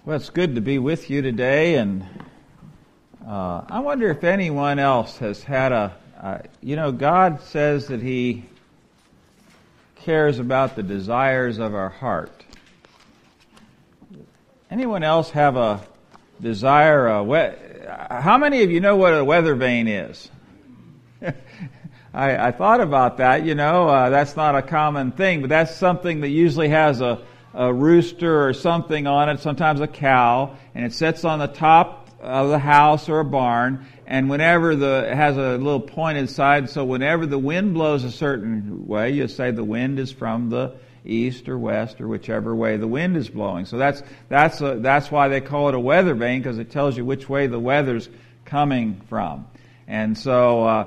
Well, it's good to be with you today, and I wonder if anyone else has had God says that He cares about the desires of our heart. Anyone else have a desire? How many of you know what a weather vane is? I thought about that. That's not a common thing, but that's something that usually has a rooster or something on it, sometimes a cow, and it sits on the top of the house or a barn, and it has a little pointed side, so whenever the wind blows a certain way, you say the wind is from the east or west or whichever way the wind is blowing. So that's why they call it a weather vane, because it tells you which way the weather's coming from. And so,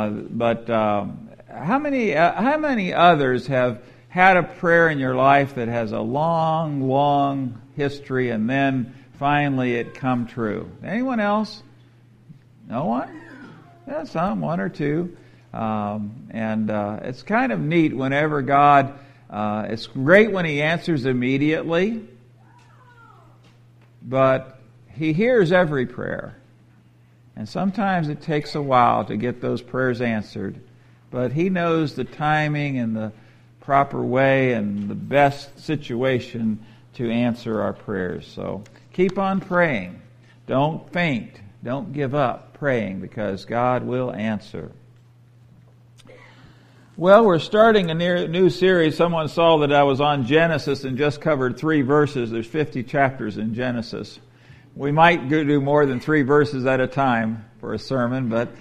how many others have had a prayer in your life that has a long, long history and then finally it come true? Anyone else? No one? Yeah, some, one or two. It's kind of neat whenever God, it's great when He answers immediately, but He hears every prayer. And sometimes it takes a while to get those prayers answered, but He knows the timing and the proper way and the best situation to answer our prayers. So keep on praying. Don't faint. Don't give up praying, because God will answer. Well, we're starting a new series. Someone saw that I was on Genesis and just covered 3 verses. There's 50 chapters in Genesis. We might do more than 3 verses at a time for a sermon, but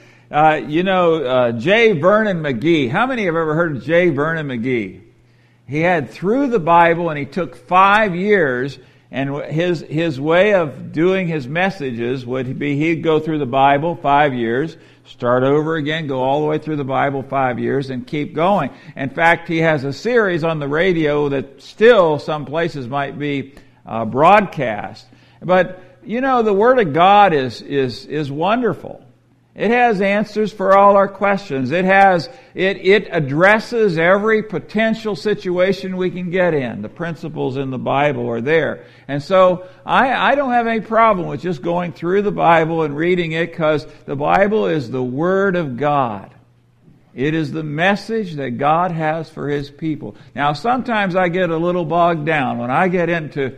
J. Vernon McGee. How many have ever heard of J. Vernon McGee? He had Through the Bible, and he took 5 years, and his way of doing his messages would be he'd go through the Bible 5 years, start over again, go all the way through the Bible 5 years, and keep going. In fact, he has a series on the radio that still some places might be broadcast. But the Word of God is wonderful. It has answers for all our questions. It addresses every potential situation we can get in. The principles in the Bible are there. And so I don't have any problem with just going through the Bible and reading it, because the Bible is the Word of God. It is the message that God has for His people. Now, sometimes I get a little bogged down when I get into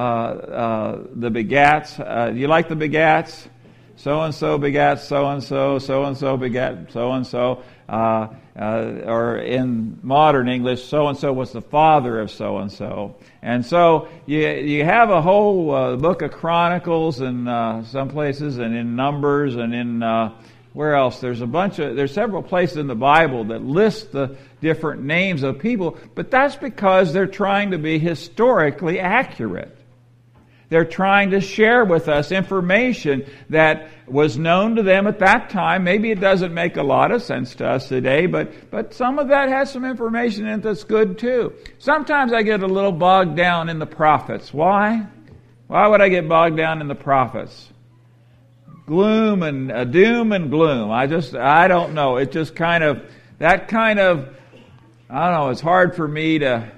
the begats. You like the begats? So-and-so begat so-and-so, so-and-so begat so-and-so, or in modern English, so-and-so was the father of so-and-so. And so you have a whole book of Chronicles in some places, and in Numbers, and in where else? There's several places in the Bible that list the different names of people, but that's because they're trying to be historically accurate. They're trying to share with us information that was known to them at that time. Maybe it doesn't make a lot of sense to us today, but some of that has some information in it that's good too. Sometimes I get a little bogged down in the prophets. Why? Why would I get bogged down in the prophets? Gloom and doom and gloom. I don't know. It just I don't know, it's hard for me to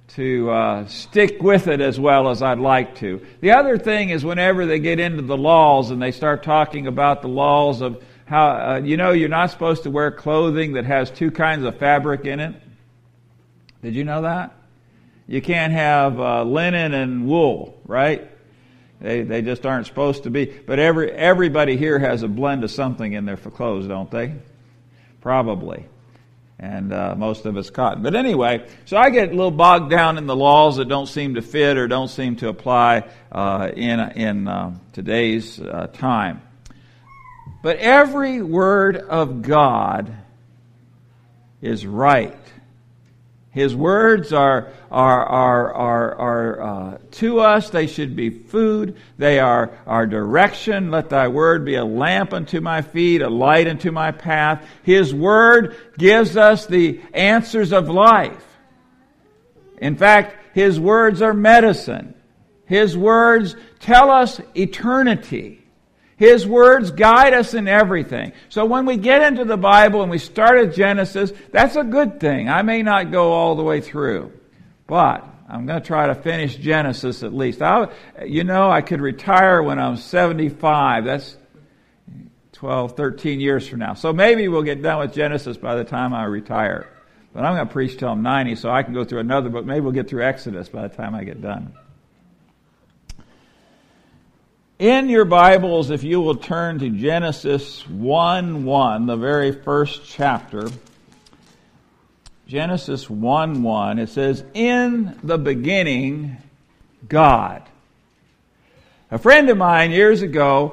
stick with it as well as I'd like to. The other thing is whenever they get into the laws and they start talking about the laws of how, you're not supposed to wear clothing that has 2 kinds of fabric in it. Did you know that? You can't have linen and wool, right? They just aren't supposed to be. But everybody here has a blend of something in their clothes, don't they? Probably. And most of it's cotton. But anyway, so I get a little bogged down in the laws that don't seem to fit or don't seem to apply in today's time. But every word of God is right. His words are to us. They should be food. They are our direction. Let thy word be a lamp unto my feet, a light unto my path. His word gives us the answers of life. In fact, His words are medicine. His words tell us eternity. His words guide us in everything. So when we get into the Bible and we start at Genesis, that's a good thing. I may not go all the way through, but I'm going to try to finish Genesis at least. I could retire when I'm 75. That's 12, 13 years from now. So maybe we'll get done with Genesis by the time I retire. But I'm going to preach till I'm 90, so I can go through another book. Maybe we'll get through Exodus by the time I get done. In your Bibles, if you will turn to Genesis 1:1, the very first chapter. Genesis 1:1, it says, "In the beginning, God." A friend of mine years ago,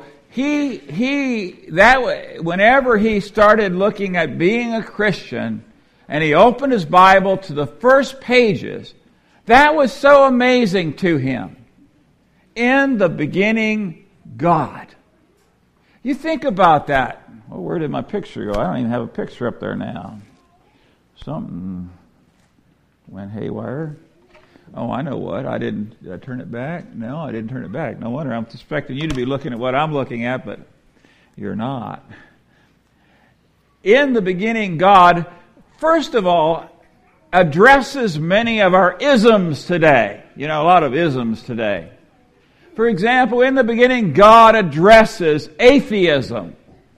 whenever he started looking at being a Christian, and he opened his Bible to the first pages, that was so amazing to him. In the beginning, God. You think about that. Oh, where did my picture go? I don't even have a picture up there now. Something went haywire. Oh, I know what. Did I turn it back? No, I didn't turn it back. No wonder. I'm expecting you to be looking at what I'm looking at, but you're not. In the beginning, God, first of all, addresses many of our isms today. A lot of isms today. For example, in the beginning, God addresses atheism.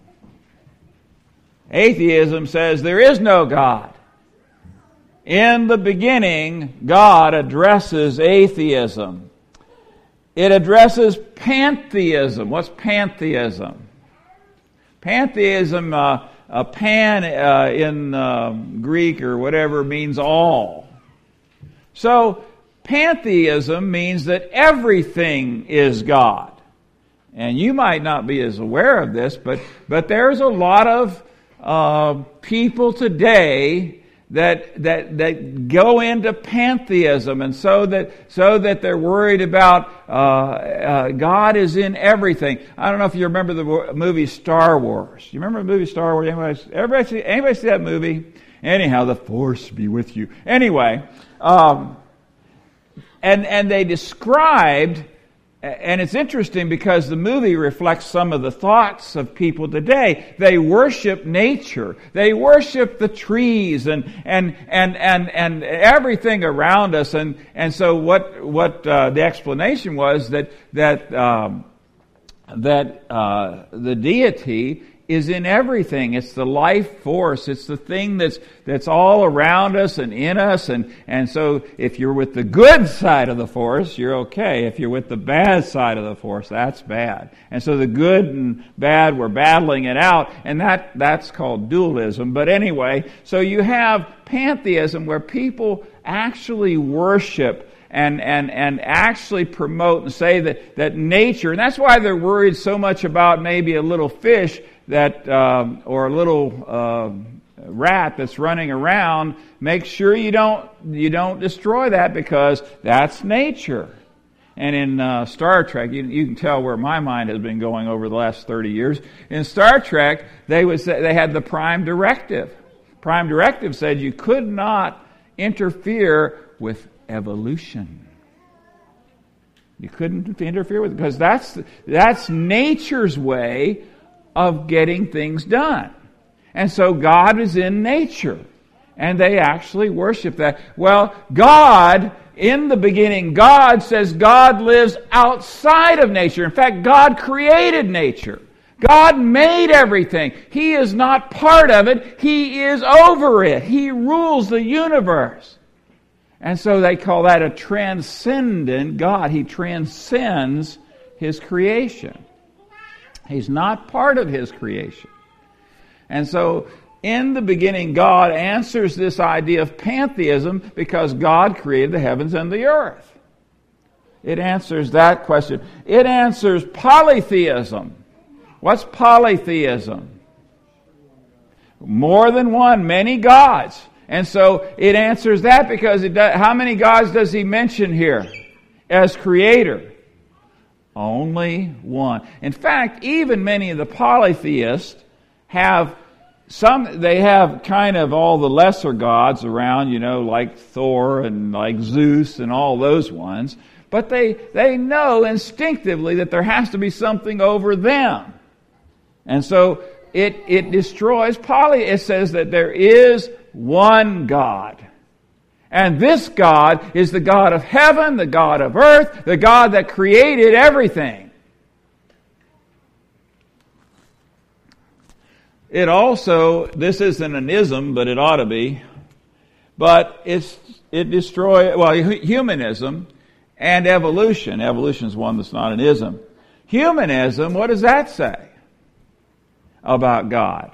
Atheism says there is no God. In the beginning, God addresses atheism. It addresses pantheism. What's pantheism? Pantheism, pan in Greek or whatever means all. So, pantheism means that everything is God. And you might not be as aware of this, but there's a lot of people today that go into pantheism, and so that they're worried about God is in everything. I don't know if you remember the movie Star Wars. You remember the movie Star Wars? Anybody see that movie? Anyhow, the Force be with you. Anyway, and they described. And it's interesting because the movie reflects some of the thoughts of people today. They worship nature. They worship the trees and everything around us. And so what the explanation was that the deity is in everything. It's the life force. It's the thing that's all around us and in us. And so if you're with the good side of the force, you're okay. If you're with the bad side of the force, that's bad. And so the good and bad, we're battling it out, and that's called dualism. But anyway, so you have pantheism where people actually worship and actually promote and say that nature, and that's why they're worried so much about maybe a little fish or a little rat that's running around. Make sure you don't destroy that, because that's nature. And in Star Trek, you can tell where my mind has been going over the last 30 years. In Star Trek, they had the Prime Directive. Prime Directive said you could not interfere with evolution. You couldn't interfere with it, because that's nature's way of getting things done. And so God is in nature, and they actually worship that. Well, God, in the beginning, God says God lives outside of nature. In fact, God created nature. God made everything. He is not part of it. He is over it. He rules the universe. And so they call that a transcendent God. He transcends His creation. He's not part of His creation. And so, in the beginning, God answers this idea of pantheism because God created the heavens and the earth. It answers that question. It answers polytheism. What's polytheism? More than one, many gods. And so it answers that because how many gods does He mention here as creator? Only one. In fact, even many of the polytheists have kind of all the lesser gods around, like Thor and like Zeus and all those ones. But they know instinctively that there has to be something over them. And so it destroys it says that there is one God. And this God is the God of heaven, the God of earth, the God that created everything. It also, this isn't an ism, but it ought to be, but it destroys, humanism and evolution. Evolution is one that's not an ism. Humanism, what does that say about God?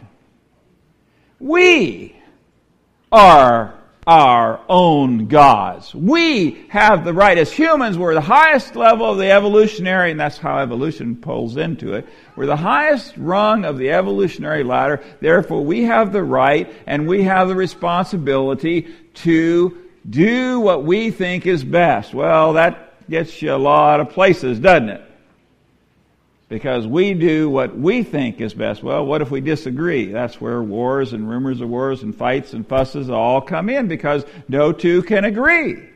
We are our own gods. We have the right. As humans, we're the highest level of the evolutionary, and that's how evolution pulls into it. We're the highest rung of the evolutionary ladder. Therefore, we have the right and we have the responsibility to do what we think is best. Well, that gets you a lot of places, doesn't it? Because we do what we think is best. Well, what if we disagree? That's where wars and rumors of wars and fights and fusses all come in, because no two can agree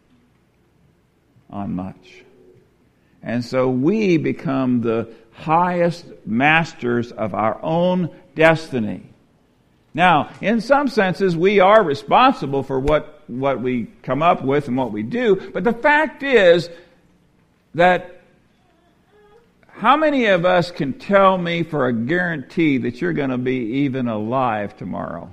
on much. And so we become the highest masters of our own destiny. Now, in some senses, we are responsible for what we come up with and what we do, but the fact is that how many of us can tell me for a guarantee that you're going to be even alive tomorrow?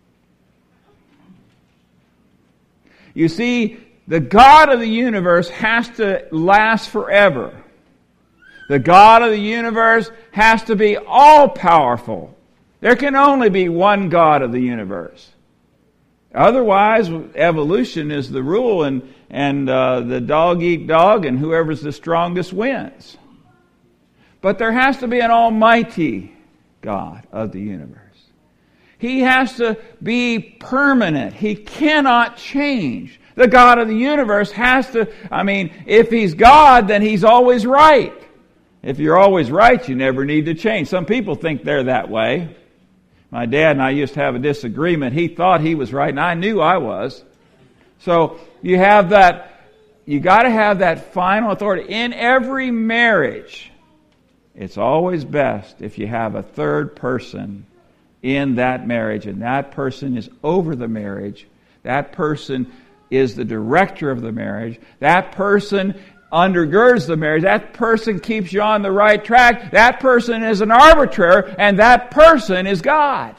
You see, the God of the universe has to last forever. The God of the universe has to be all-powerful. There can only be one God of the universe. Otherwise, evolution is the rule, and the dog eat dog, and whoever's the strongest wins. But there has to be an almighty God of the universe. He has to be permanent. He cannot change. The God of the universe has to, if He's God, then He's always right. If you're always right, you never need to change. Some people think they're that way. My dad and I used to have a disagreement. He thought he was right, and I knew I was. So you have that, you got to have that final authority. In every marriage, it's always best if you have a third person in that marriage, and that person is over the marriage. That person is the director of the marriage. That person undergirds the marriage. That person keeps you on the right track. That person is an arbiter, and that person is God.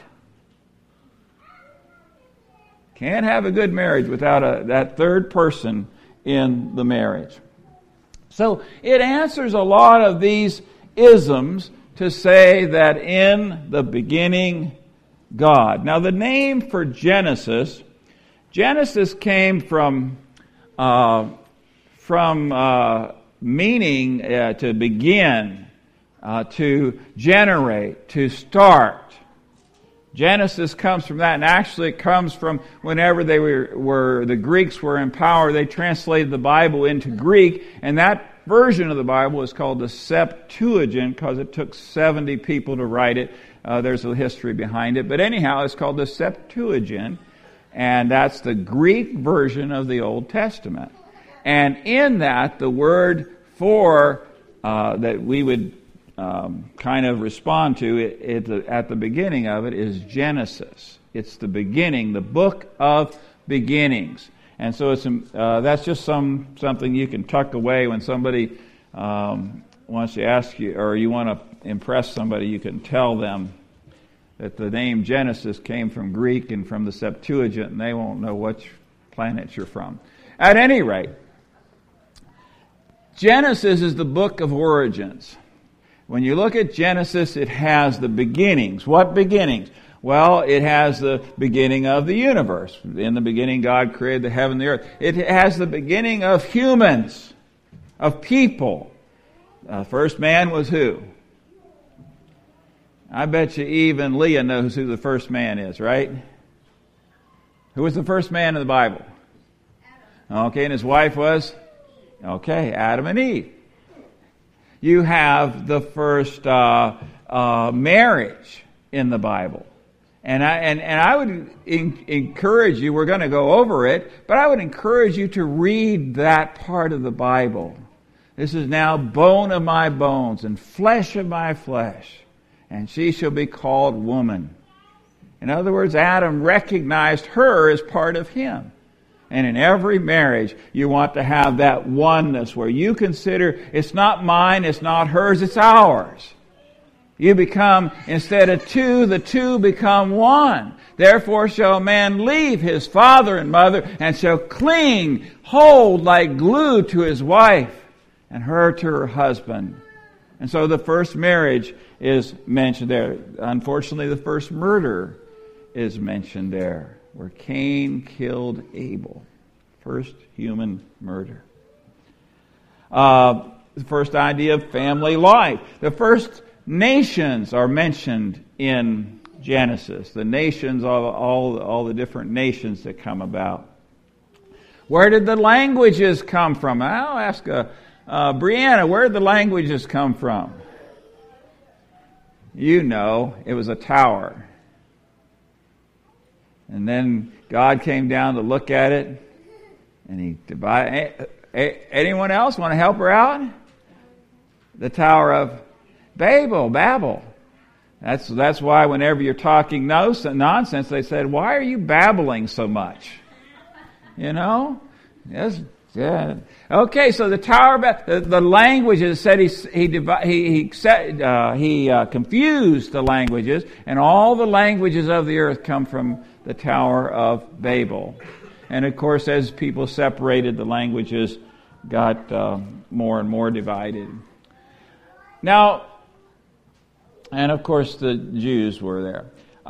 Can't have a good marriage without that third person in the marriage. So it answers a lot of these isms to say that in the beginning, God. Now the name for Genesis came from meaning to begin, to generate, to start. Genesis comes from that, and actually it comes from whenever the Greeks were in power, they translated the Bible into Greek, and that version of the Bible is called the Septuagint because it took 70 people to write it. There's a history behind it. But anyhow, it's called the Septuagint, and that's the Greek version of the Old Testament. And in that, the word for that we would kind of respond to at the beginning of it is Genesis. It's the beginning, the book of beginnings. And so it's that's just something you can tuck away when somebody wants to ask you, or you want to impress somebody. You can tell them that the name Genesis came from Greek and from the Septuagint, and they won't know which planet you're from. At any rate, Genesis is the book of origins. When you look at Genesis, it has the beginnings. What beginnings? Well, it has the beginning of the universe. In the beginning, God created the heaven and the earth. It has the beginning of humans, of people. First man was who? I bet you even Leah knows who the first man is, right? Who was the first man in the Bible? Adam. Okay, and his wife was? Okay, Adam and Eve. You have the first marriage in the Bible. And I would encourage you, we're going to go over it, but I would encourage you to read that part of the Bible. This is now bone of my bones and flesh of my flesh, and she shall be called woman. In other words, Adam recognized her as part of him. And in every marriage, you want to have that oneness where you consider it's not mine, it's not hers, it's ours. You become, instead of two, the two become one. Therefore shall a man leave his father and mother and shall cling, hold like glue to his wife and her to her husband. And so the first marriage is mentioned there. Unfortunately, the first murder is mentioned there, where Cain killed Abel. First human murder. The first idea of family life. The first nations are mentioned in Genesis. The nations, all the different nations that come about. Where did the languages come from? I'll ask Brianna, where did the languages come from? You know, it was a tower. And then God came down to look at it, and He divided. Anyone else want to help her out? The Tower of Babel. That's why whenever you're talking nonsense, they said, "Why are you babbling so much?" You know? Yes. Yeah. Okay, so the Tower of Babel, the languages said he confused the languages, and all the languages of the earth come from the Tower of Babel. And of course, as people separated, the languages got more and more divided. Now, and of course, the Jews were there.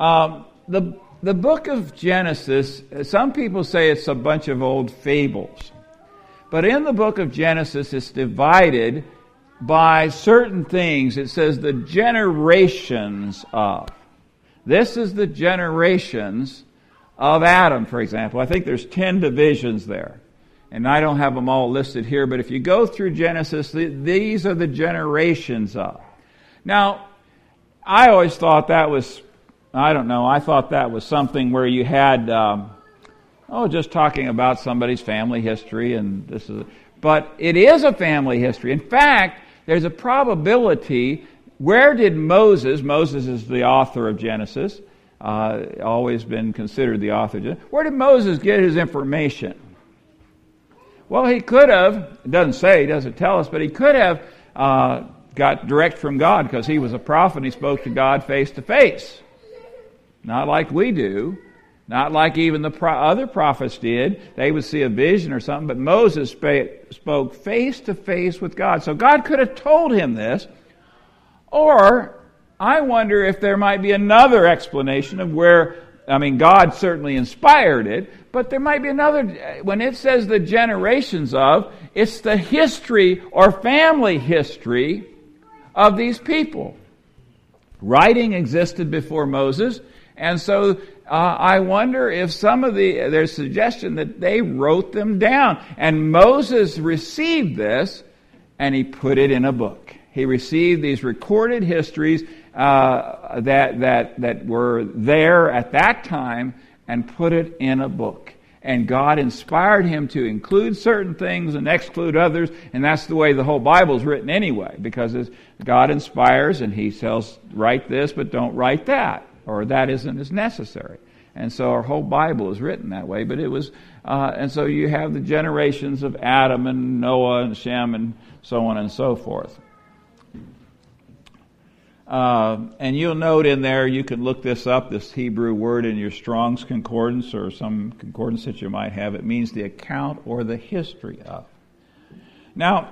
The book of Genesis, some people say it's a bunch of old fables. But in the book of Genesis, it's divided by certain things. It says the generations of. This is the generations of Adam, for example. I think there's 10 divisions there. And I don't have them all listed here, but if you go through Genesis, these are the generations of. Now, I always thought that was, I thought that was something where you had, just talking about somebody's family history, and but it is a family history. In fact, there's a probability, where did Moses is the author of Genesis, always been considered the author of Genesis. Where did Moses get his information? Well, he could have, it doesn't tell us, but he could have got direct from God, because he was a prophet and he spoke to God face to face. Not like we do. Not like even the other prophets did. They would see a vision or something, but Moses spoke face to face with God. So God could have told him this. Or, I wonder if there might be another explanation of where, God certainly inspired it, but there might be another, when it says the generations of, it's the history or family history of these people. Writing existed before Moses, and so I wonder if there's suggestion that they wrote them down. And Moses received this, and he put it in a book. He received these recorded histories that were there at that time and put it in a book. And God inspired him to include certain things and exclude others, and that's the way the whole Bible is written anyway, because God inspires and He tells, write this, but don't write that, or that isn't as necessary. And so our whole Bible is written that way, but it was, and so you have the generations of Adam and Noah and Shem and so on and so forth. And you'll note in there, you can look this up, this Hebrew word in your Strong's Concordance or some concordance that you might have. It means the account or the history of. Now,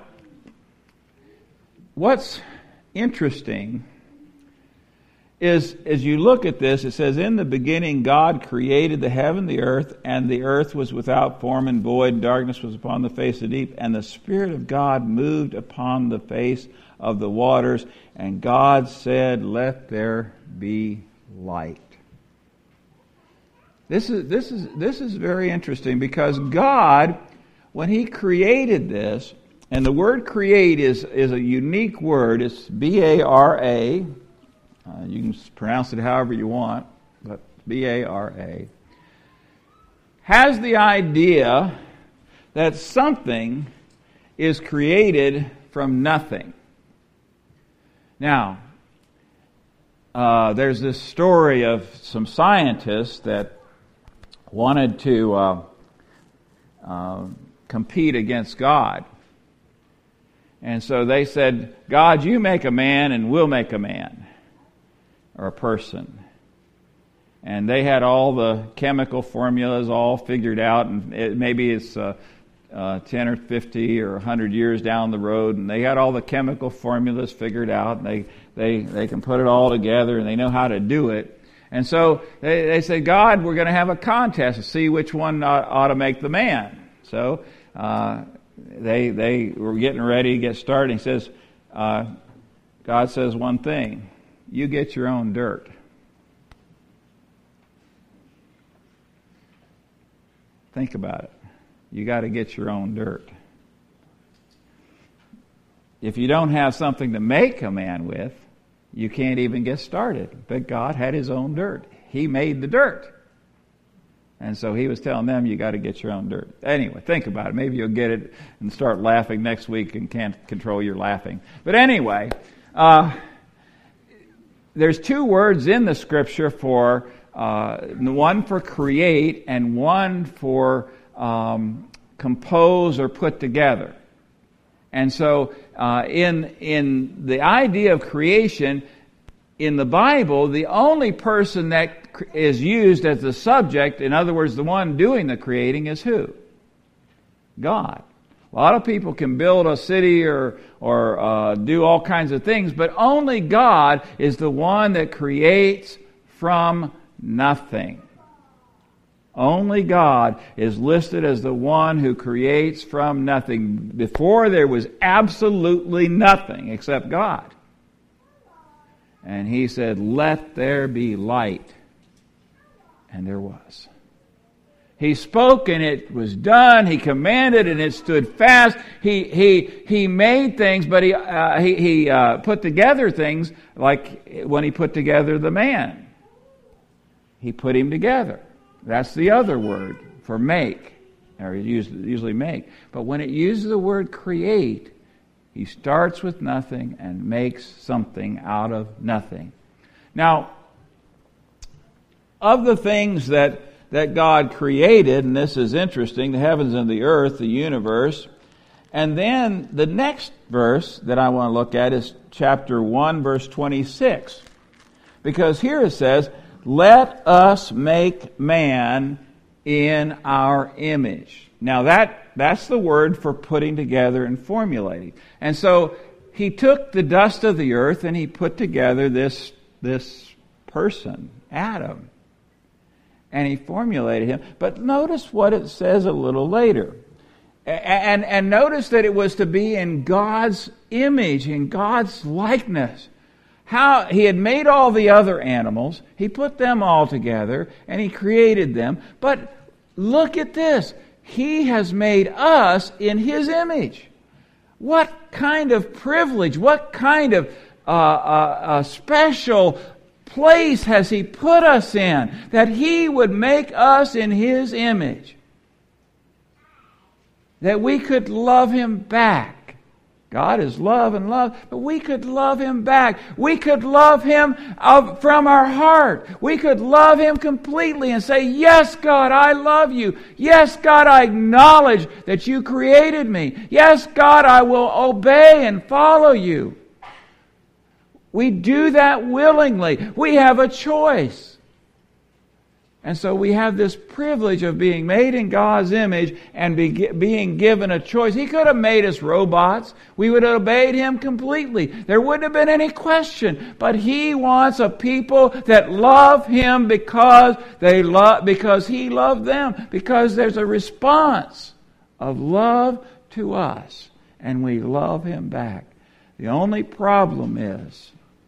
what's interesting is, as you look at this, it says, in the beginning God created the heaven, the earth, and the earth was without form and void, and darkness was upon the face of the deep, and the Spirit of God moved upon the face of the waters, and God said, let there be light. This is very interesting, because God, when He created this, and the word create is a unique word, it's B-A-R-A, you can pronounce it however you want, but B-A-R-A, has the idea that something is created from nothing. Now, there's this story of some scientists that wanted to compete against God. And so they said, God, you make a man and we'll make a man, or a person. And they had all the chemical formulas all figured out, and maybe it's 10 or 50 or 100 years down the road, and they had all the chemical formulas figured out, and they can put it all together, and they know how to do it. And so they said, God, we're going to have a contest to see which one ought to make the man. So they were getting ready to get started. He says, God says one thing: you get your own dirt. Think about it. You got to get your own dirt. If you don't have something to make a man with, you can't even get started. But God had His own dirt. He made the dirt. And so He was telling them, you got to get your own dirt. Anyway, think about it. Maybe you'll get it and start laughing next week and can't control your laughing. But anyway, there's two words in the Scripture for one for create and one for compose or put together. And so in the idea of creation in the Bible, the only person that is used as the subject, in other words, the one doing the creating, is who? God. A lot of people can build a city or do all kinds of things, but only God is the one that creates from nothing. Only God is listed as the one who creates from nothing. Before there was absolutely nothing except God. And He said, let there be light. And there was. He spoke and it was done. He commanded and it stood fast. He made things, but he put together things like when He put together the man. He put him together. That's the other word for make, or usually make. But when it uses the word create, He starts with nothing and makes something out of nothing. Now, of the things that God created, and this is interesting, the heavens and the earth, the universe, and then the next verse that I want to look at is chapter 1, verse 26. Because here it says, let us make man in our image. Now that's the word for putting together and formulating. And so He took the dust of the earth and He put together this person, Adam. And He formulated him. But notice what it says a little later. And notice that it was to be in God's image, in God's likeness. How He had made all the other animals, He put them all together, and He created them. But look at this. He has made us in His image. What kind of privilege, what kind of special place has He put us in, that He would make us in His image, that we could love Him back. God is love and love, but we could love Him back. We could love Him from our heart. We could love Him completely and say, yes, God, I love You. Yes, God, I acknowledge that You created me. Yes, God, I will obey and follow You. We do that willingly. We have a choice. And so we have this privilege of being made in God's image and being given a choice. He could have made us robots. We would have obeyed Him completely. There wouldn't have been any question. But He wants a people that love Him because He loved them. Because there's a response of love to us. And we love Him back. The only problem is,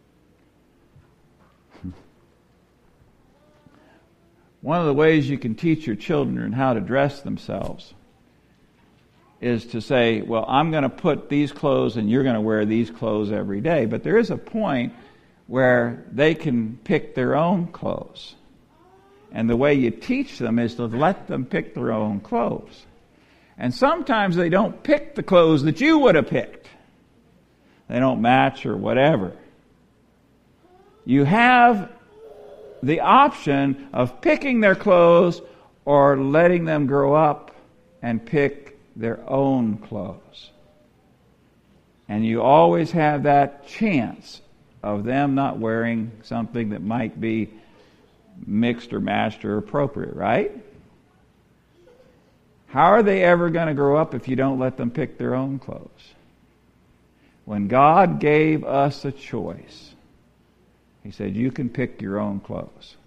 one of the ways you can teach your children how to dress themselves is to say, well, I'm going to put these clothes and you're going to wear these clothes every day. But there is a point where they can pick their own clothes. And the way you teach them is to let them pick their own clothes. And sometimes they don't pick the clothes that you would have picked. They don't match or whatever. You have the option of picking their clothes or letting them grow up and pick their own clothes. And you always have that chance of them not wearing something that might be mixed or matched or appropriate, right? How are they ever going to grow up if you don't let them pick their own clothes? When God gave us a choice, He said, you can pick your own clothes.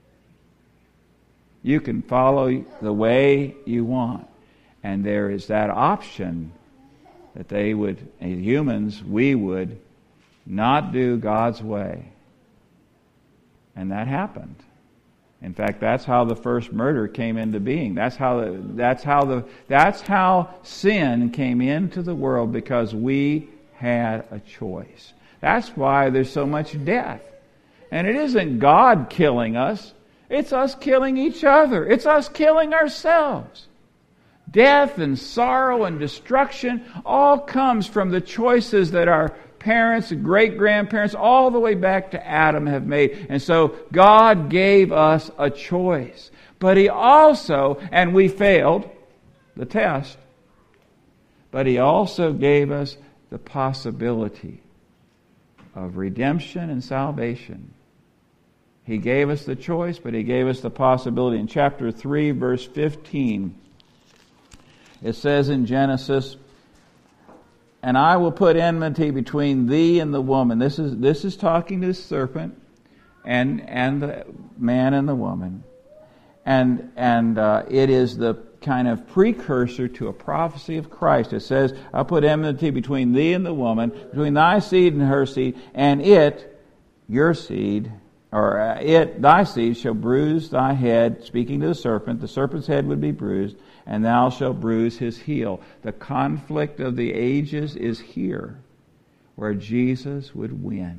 You can follow the way you want. And there is that option that they would, as humans, we would not do God's way. And that happened. In fact, that's how the first murder came into being. That's how sin came into the world, because we had a choice. That's why there's so much death. And it isn't God killing us. It's us killing each other. It's us killing ourselves. Death and sorrow and destruction all comes from the choices that our parents, great-grandparents, all the way back to Adam have made. And so God gave us a choice. But He also, and we failed the test, but He also gave us the possibility of redemption and salvation. He gave us the choice, but He gave us the possibility. In chapter 3, verse 15, it says in Genesis, "And I will put enmity between thee and the woman." This is talking to the serpent and the man and the woman. And it is the kind of precursor to a prophecy of Christ. It says, "I'll put enmity between thee and the woman, between thy seed and her seed, and it, your seed, thy seed shall bruise thy head," speaking to the serpent's head would be bruised, "and thou shalt bruise his heel." The conflict of the ages is here, where Jesus would win.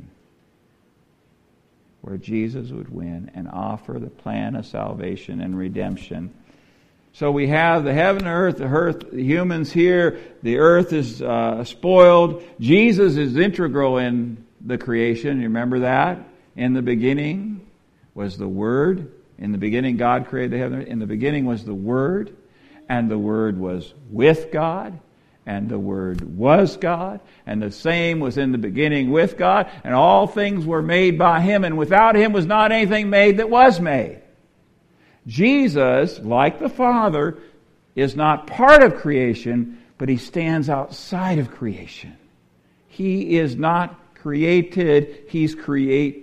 Where Jesus would win and offer the plan of salvation and redemption. So we have the heaven and earth, the humans here, the earth is spoiled. Jesus is integral in the creation. You remember that? In the beginning was the Word. In the beginning God created the heaven. In the beginning was the Word. And the Word was with God. And the Word was God. And the same was in the beginning with God. And all things were made by Him. And without Him was not anything made that was made. Jesus, like the Father, is not part of creation, but He stands outside of creation. He is not created, He's creator.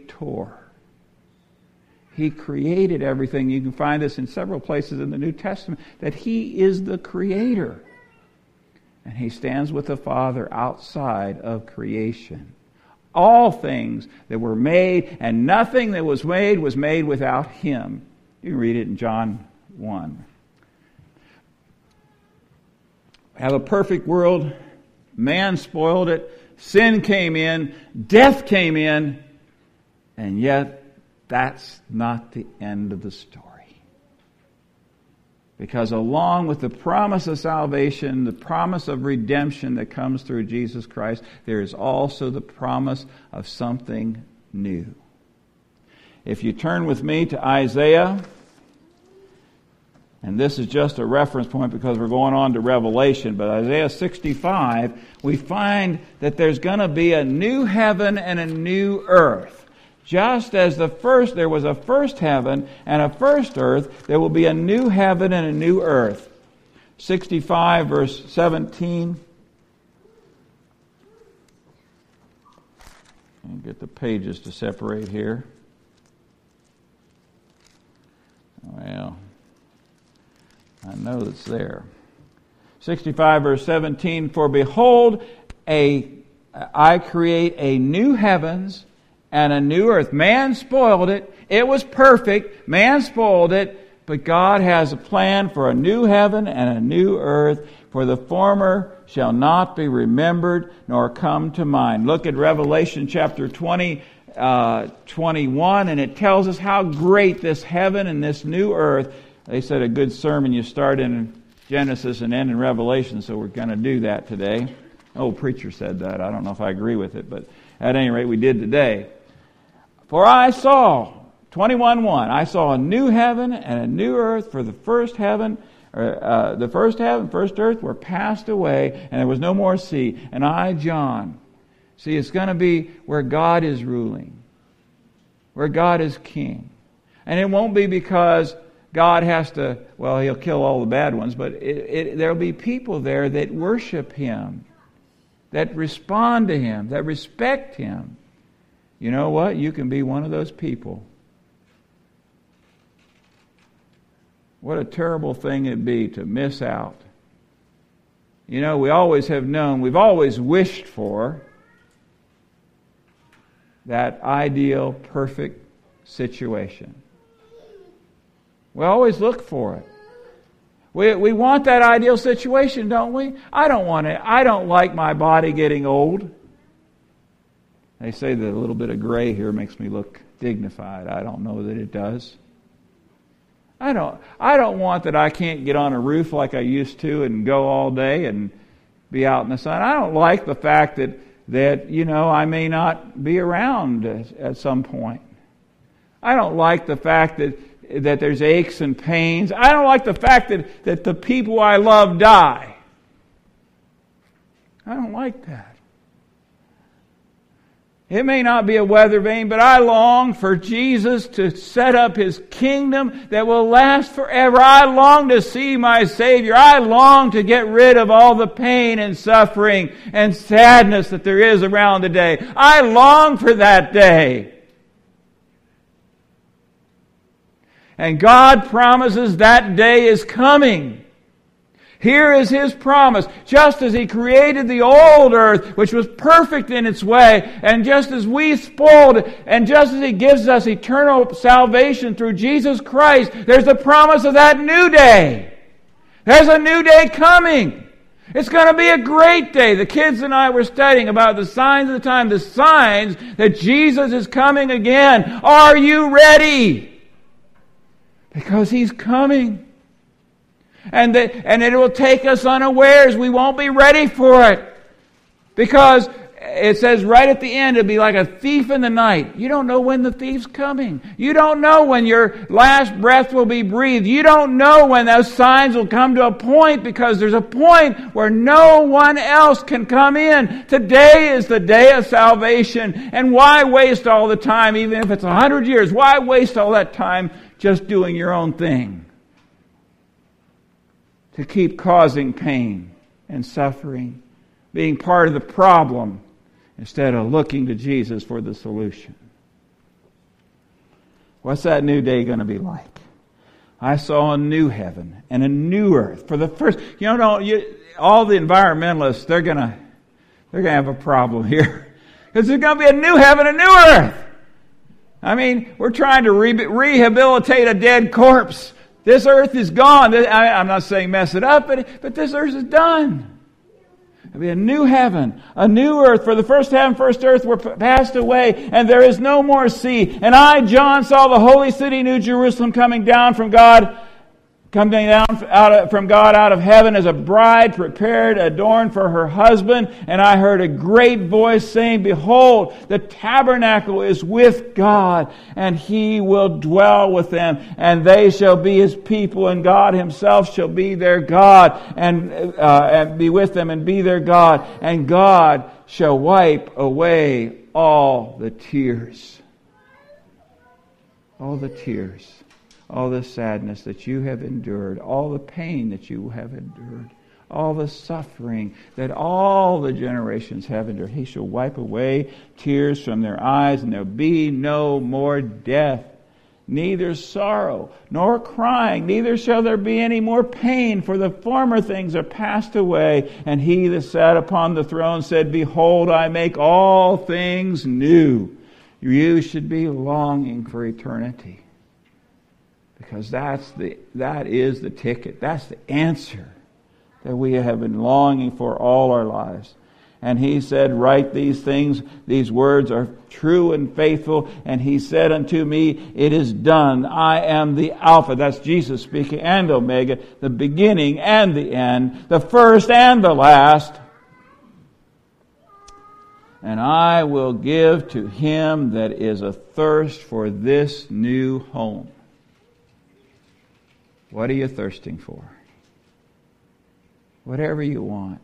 He created everything. You can find this in several places in the New Testament, that He is the creator. And He stands with the Father outside of creation. All things that were made, and nothing that was made without Him. You can read it in John 1. We have a perfect world. Man spoiled it. Sin came in. Death came in. And yet, that's not the end of the story. Because along with the promise of salvation, the promise of redemption that comes through Jesus Christ, there is also the promise of something new. If you turn with me to Isaiah, and this is just a reference point because we're going on to Revelation, but Isaiah 65, we find that there's going to be a new heaven and a new earth. Just as there was a first heaven and a first earth, there will be a new heaven and a new earth. 65 verse 17. I'll get the pages to separate here. Well, I know it's there. 65 verse 17. "For behold, I create a new heavens and a new earth." Man spoiled it. It was perfect. Man spoiled it. But God has a plan for a new heaven and a new earth. "For the former shall not be remembered, nor come to mind." Look at Revelation chapter 20, 21, and it tells us how great this heaven and this new earth. They said a good sermon, you start in Genesis and end in Revelation, so we're going to do that today. Oh, preacher said that. I don't know if I agree with it, but at any rate, we did today. "For I saw," 21:1, "I saw a new heaven and a new earth, for the first heaven The first heaven, first earth were passed away, and there was no more sea. And I, John, see, it's going to be where God is ruling, where God is king. And it won't be because God has to, well, He'll kill all the bad ones, but there'll be people there that worship Him, that respond to Him, that respect Him. You know what? You can be one of those people. What a terrible thing it'd be to miss out. You know, we always have known, we've always wished for that ideal, perfect situation. We always look for it. We want that ideal situation, don't we? I don't want it. I don't like my body getting old. They say that a little bit of gray here makes me look dignified. I don't know that it does. I don't want that I can't get on a roof like I used to and go all day and be out in the sun. I don't like the fact that you know, I may not be around at some point. I don't like the fact that there's aches and pains. I don't like the fact that the people I love die. I don't like that. It may not be a weather vane, but I long for Jesus to set up His kingdom that will last forever. I long to see my Savior. I long to get rid of all the pain and suffering and sadness that there is around today. I long for that day. And God promises that day is coming. Here is His promise. Just as He created the old earth, which was perfect in its way, and just as we spoiled it, and just as He gives us eternal salvation through Jesus Christ, there's the promise of that new day. There's a new day coming. It's going to be a great day. The kids and I were studying about the signs of the time, the signs that Jesus is coming again. Are you ready? Because He's coming. And it will take us unawares. We won't be ready for it. Because it says right at the end, it'll be like a thief in the night. You don't know when the thief's coming. You don't know when your last breath will be breathed. You don't know when those signs will come to a point, because there's a point where no one else can come in. Today is the day of salvation. And why waste all the time, even if it's 100 years? Why waste all that time just doing your own thing? To keep causing pain and suffering, being part of the problem, instead of looking to Jesus for the solution. What's that new day going to be like? I saw a new heaven and a new earth. For the first, all the environmentalists, they're going to have a problem here. Because there's going to be a new heaven, a new earth. I mean, we're trying to rehabilitate a dead corpse. This earth is gone. I'm not saying mess it up, but this earth is done. There'll be a new heaven, a new earth. For the first heaven, first earth were passed away, and there is no more sea. And I, John, saw the holy city, New Jerusalem, coming down from God out of heaven as a bride prepared, adorned for her husband. And I heard a great voice saying, "Behold, the tabernacle is with God, and He will dwell with them, and they shall be His people, and God Himself shall be their God, and be with them, and be their God. And God shall wipe away all the tears." All the tears. All the sadness that you have endured, all the pain that you have endured, all the suffering that all the generations have endured. He shall wipe away tears from their eyes, and there will be no more death, neither sorrow nor crying, neither shall there be any more pain, for the former things are passed away. And He that sat upon the throne said, "Behold, I make all things new." You should be longing for eternity. Because that is the ticket. That's the answer that we have been longing for all our lives. And He said, "Write these things. These words are true and faithful." And He said unto me, "It is done. I am the Alpha," that's Jesus speaking, "and Omega, the beginning and the end, the first and the last. And I will give to him that is athirst for this new home." What are you thirsting for? whatever you want.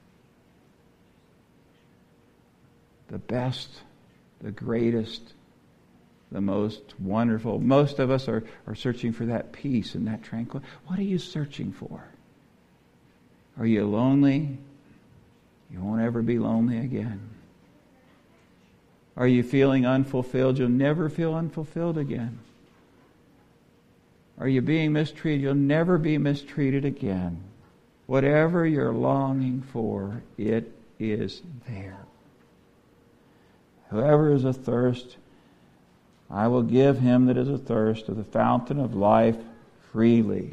The best, the greatest, the most wonderful. Most of us are searching for that peace and that tranquility. What are you searching for? Are you lonely? You won't ever be lonely again. Are you feeling unfulfilled? You'll never feel unfulfilled again. Are you being mistreated? You'll never be mistreated again. Whatever you're longing for, it is there. Whoever is athirst, I will give him that is athirst of the fountain of life freely.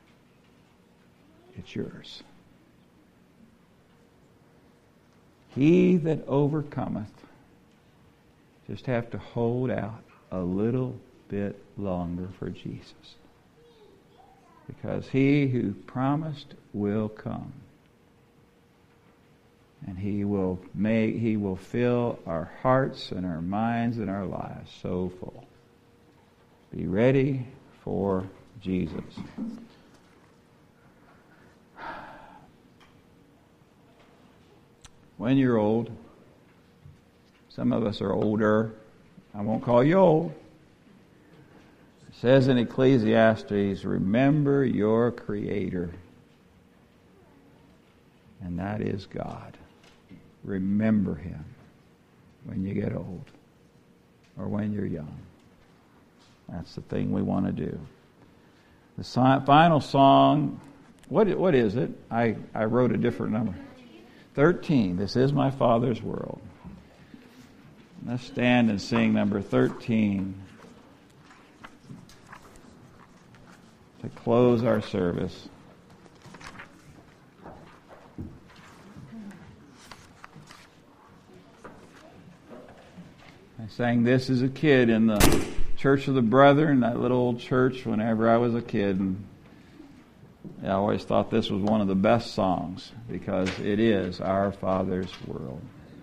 It's yours. He that overcometh, just have to hold out a little bit longer for Jesus. Because he who promised will come. And he will fill our hearts and our minds and our lives so full. Be ready for Jesus. When you're old, some of us are older. I won't call you old. It says in Ecclesiastes, remember your Creator. And that is God. Remember Him when you get old or when you're young. That's the thing we want to do. The final song, what is it? I wrote a different number. 13. This is my Father's world. Let's stand and sing number 13 to close our service. I sang this as a kid in the Church of the Brethren, that little old church whenever I was a kid. And I always thought this was one of the best songs because it is our Father's world.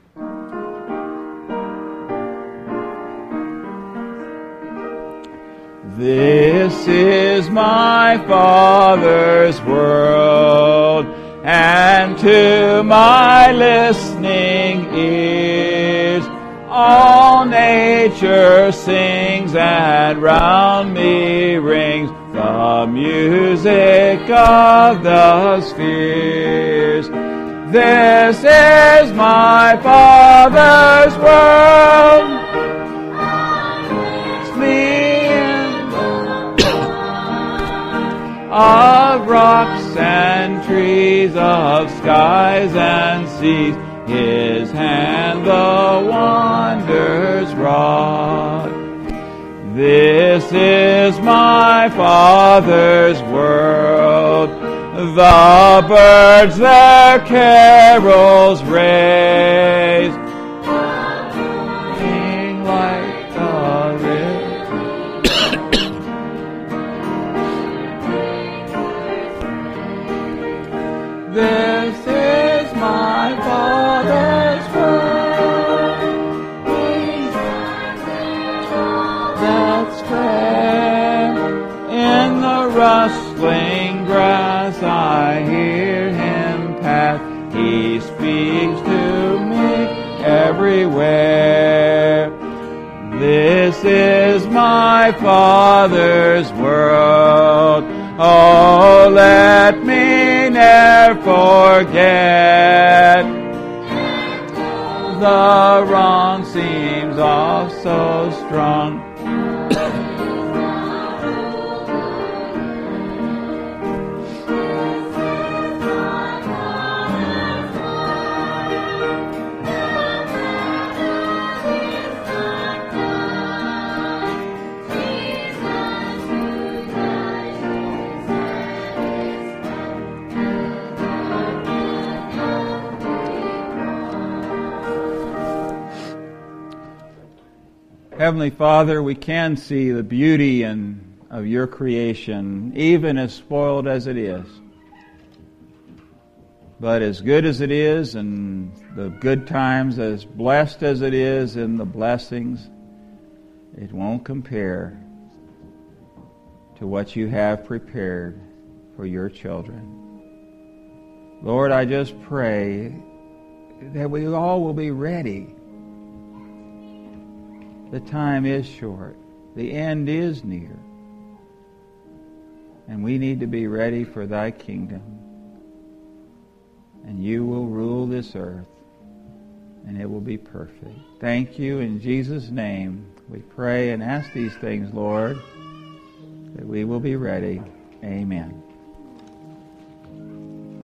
This is my Father's world, and to my listening ears all nature sings, and round me rings the music of the spheres. This is my Father's world. Of rocks and trees, of skies and seas, His hand the wonders wrought. This is my Father's world. The birds their carols raise, sing like the river. This is my Father's world. That's fair. In the rustling grass I hear Him pass. He speaks to me everywhere. This is my Father's world. Oh, let me ne'er forget. The wrong seems oft so strong. Heavenly Father, we can see the beauty of your creation, even as spoiled as it is. But as good as it is, and the good times, as blessed as it is in the blessings, it won't compare to what you have prepared for your children. Lord, I just pray that we all will be ready. The time is short. The end is near. And we need to be ready for thy kingdom. And you will rule this earth. And it will be perfect. Thank you. In Jesus' name, we pray and ask these things, Lord, that we will be ready. Amen.